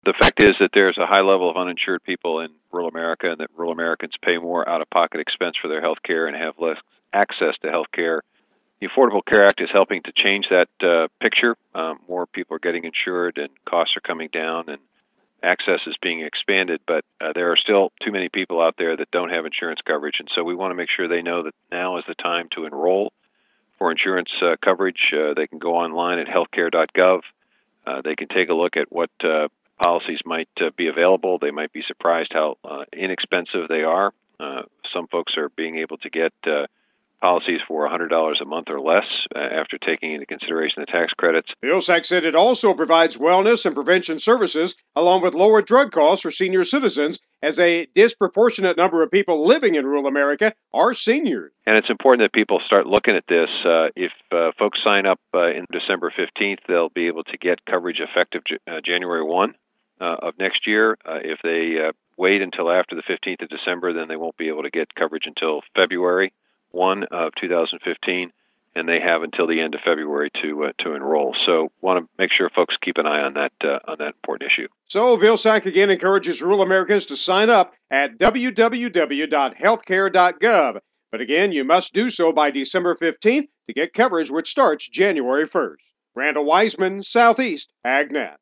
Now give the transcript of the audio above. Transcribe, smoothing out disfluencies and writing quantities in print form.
The fact is that there's a high level of uninsured people in rural America, and that rural Americans pay more out-of-pocket expense for their health care and have less access to health care. The Affordable Care Act is helping to change that picture. More people are getting insured, and costs are coming down, and access is being expanded, but there are still too many people out there that don't have insurance coverage, and so we want to make sure they know that now is the time to enroll for insurance coverage. They can go online at healthcare.gov. They can take a look at what policies might be available. They might be surprised how inexpensive they are. Some folks are being able to get policies for $100 a month or less after taking into consideration the tax credits. The OSAC said it also provides wellness and prevention services along with lower drug costs for senior citizens, as a disproportionate number of people living in rural America are seniors. And it's important that people start looking at this. If folks sign up in December 15th, they'll be able to get coverage effective January 1 of next year. If they wait until after the 15th of December, then they won't be able to get coverage until February 1 of 2015, and they have until the end of February to enroll. So want to make sure folks keep an eye on that important issue. So Vilsack again encourages rural Americans to sign up at www.healthcare.gov. But again, you must do so by December 15th to get coverage, which starts January 1st. Randall Wiseman, Southeast AgNet.